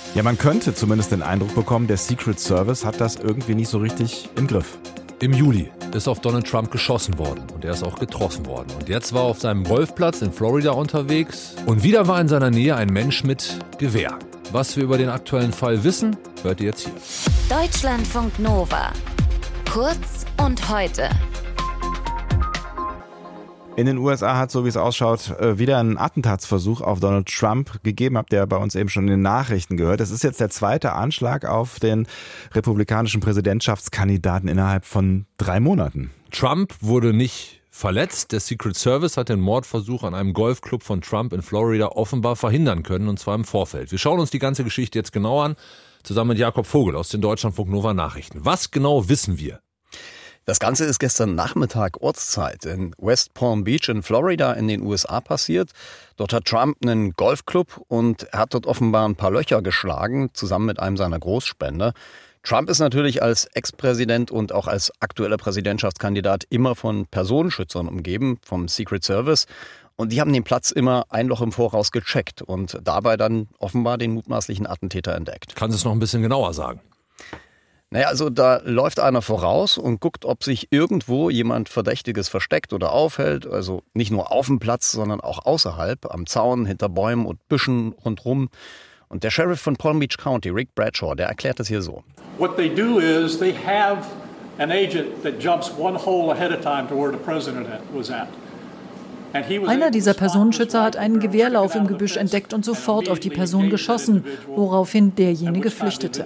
Ja, man könnte zumindest den Eindruck bekommen, der Secret Service hat das irgendwie nicht so richtig im Griff. Im Juli ist auf Donald Trump geschossen worden und er ist auch getroffen worden. Und jetzt war er auf seinem Golfplatz in Florida unterwegs und wieder war in seiner Nähe ein Mensch mit Gewehr. Was wir über den aktuellen Fall wissen, hört ihr jetzt hier. Deutschlandfunk Nova. Kurz und heute. In den USA hat, so wie es ausschaut, wieder einen Attentatsversuch auf Donald Trump gegeben. Habt ihr bei uns eben schon in den Nachrichten gehört. Es ist jetzt der zweite Anschlag auf den republikanischen Präsidentschaftskandidaten innerhalb von 3 Monaten. Trump wurde nicht verletzt. Der Secret Service hat den Mordversuch an einem Golfclub von Trump in Florida offenbar verhindern können, und zwar im Vorfeld. Wir schauen uns die ganze Geschichte jetzt genau an, zusammen mit Jakob Vogel aus den Deutschlandfunk Nova Nachrichten. Was genau wissen wir? Das Ganze ist gestern Nachmittag Ortszeit in West Palm Beach in Florida in den USA passiert. Dort hat Trump einen Golfclub und er hat dort offenbar ein paar Löcher geschlagen, zusammen mit einem seiner Großspender. Trump ist natürlich als Ex-Präsident und auch als aktueller Präsidentschaftskandidat immer von Personenschützern umgeben, vom Secret Service. Und die haben den Platz immer ein Loch im Voraus gecheckt und dabei dann offenbar den mutmaßlichen Attentäter entdeckt. Kannst du es noch ein bisschen genauer sagen? Naja, also da läuft einer voraus und guckt, ob sich irgendwo jemand Verdächtiges versteckt oder aufhält. Also nicht nur auf dem Platz, sondern auch außerhalb, am Zaun, hinter Bäumen und Büschen rundherum. Und der Sheriff von Palm Beach County, Rick Bradshaw, der erklärt das hier so. What they do is they have an agent that jumps one hole ahead of time to where the president was at. Einer dieser Personenschützer hat einen Gewehrlauf im Gebüsch entdeckt und sofort auf die Person geschossen, woraufhin derjenige flüchtete.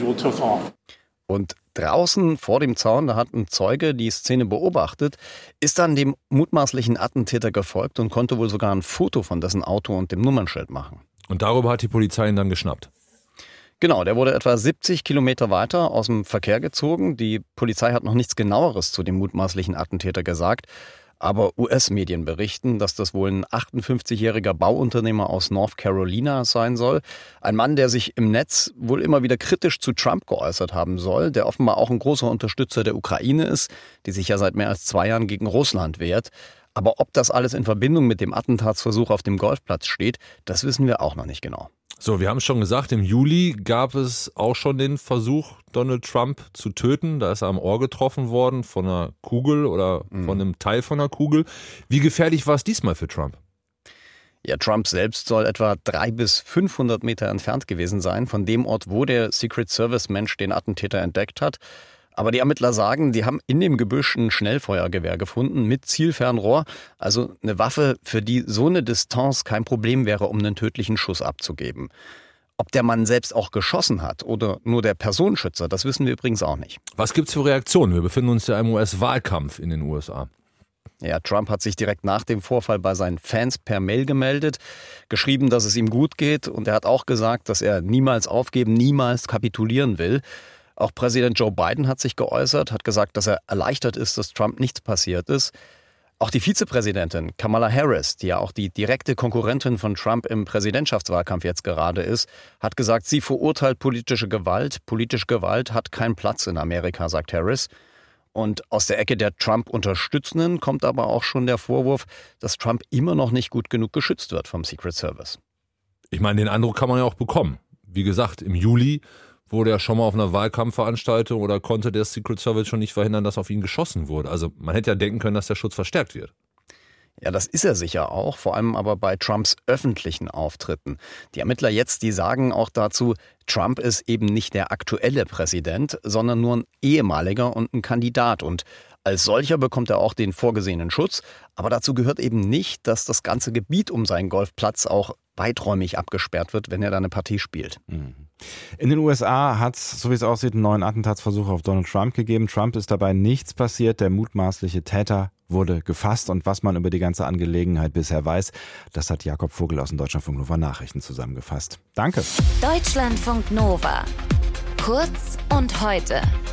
Und draußen vor dem Zaun, da hat ein Zeuge die Szene beobachtet, ist dann dem mutmaßlichen Attentäter gefolgt und konnte wohl sogar ein Foto von dessen Auto und dem Nummernschild machen. Und darüber hat die Polizei ihn dann geschnappt? Genau, der wurde etwa 70 Kilometer weiter aus dem Verkehr gezogen. Die Polizei hat noch nichts Genaueres zu dem mutmaßlichen Attentäter gesagt. Aber US-Medien berichten, dass das wohl ein 58-jähriger Bauunternehmer aus North Carolina sein soll. Ein Mann, der sich im Netz wohl immer wieder kritisch zu Trump geäußert haben soll, der offenbar auch ein großer Unterstützer der Ukraine ist, die sich ja seit mehr als 2 Jahren gegen Russland wehrt. Aber ob das alles in Verbindung mit dem Attentatsversuch auf dem Golfplatz steht, das wissen wir auch noch nicht genau. So, wir haben es schon gesagt, im Juli gab es auch schon den Versuch, Donald Trump zu töten. Da ist er am Ohr getroffen worden von einer Kugel oder von einem Teil von einer Kugel. Wie gefährlich war es diesmal für Trump? Ja, Trump selbst soll etwa 300 bis 500 Meter entfernt gewesen sein von dem Ort, wo der Secret Service-Mensch den Attentäter entdeckt hat. Aber die Ermittler sagen, die haben in dem Gebüsch ein Schnellfeuergewehr gefunden mit Zielfernrohr. Also eine Waffe, für die so eine Distanz kein Problem wäre, um einen tödlichen Schuss abzugeben. Ob der Mann selbst auch geschossen hat oder nur der Personenschützer, das wissen wir übrigens auch nicht. Was gibt's für Reaktionen? Wir befinden uns ja im US-Wahlkampf in den USA. Ja, Trump hat sich direkt nach dem Vorfall bei seinen Fans per Mail gemeldet, geschrieben, dass es ihm gut geht. Und er hat auch gesagt, dass er niemals aufgeben, niemals kapitulieren will. Auch Präsident Joe Biden hat sich geäußert, hat gesagt, dass er erleichtert ist, dass Trump nichts passiert ist. Auch die Vizepräsidentin Kamala Harris, die ja auch die direkte Konkurrentin von Trump im Präsidentschaftswahlkampf jetzt gerade ist, hat gesagt, sie verurteilt politische Gewalt. Politische Gewalt hat keinen Platz in Amerika, sagt Harris. Und aus der Ecke der Trump-Unterstützenden kommt aber auch schon der Vorwurf, dass Trump immer noch nicht gut genug geschützt wird vom Secret Service. Ich meine, den Eindruck kann man ja auch bekommen. Wie gesagt, im Juli wurde er schon mal auf einer Wahlkampfveranstaltung oder konnte der Secret Service schon nicht verhindern, dass auf ihn geschossen wurde. Also man hätte ja denken können, dass der Schutz verstärkt wird. Ja, das ist er sicher auch, vor allem aber bei Trumps öffentlichen Auftritten. Die Ermittler jetzt, die sagen auch dazu, Trump ist eben nicht der aktuelle Präsident, sondern nur ein ehemaliger und ein Kandidat. Und als solcher bekommt er auch den vorgesehenen Schutz. Aber dazu gehört eben nicht, dass das ganze Gebiet um seinen Golfplatz auch weiträumig abgesperrt wird, wenn er da eine Partie spielt. In den USA hat es, so wie es aussieht, einen neuen Attentatsversuch auf Donald Trump gegeben. Trump ist dabei nichts passiert. Der mutmaßliche Täter wurde gefasst. Und was man über die ganze Angelegenheit bisher weiß, das hat Jakob Vogel aus den Deutschlandfunk Nova Nachrichten zusammengefasst. Danke. Deutschlandfunk Nova. Kurz und heute.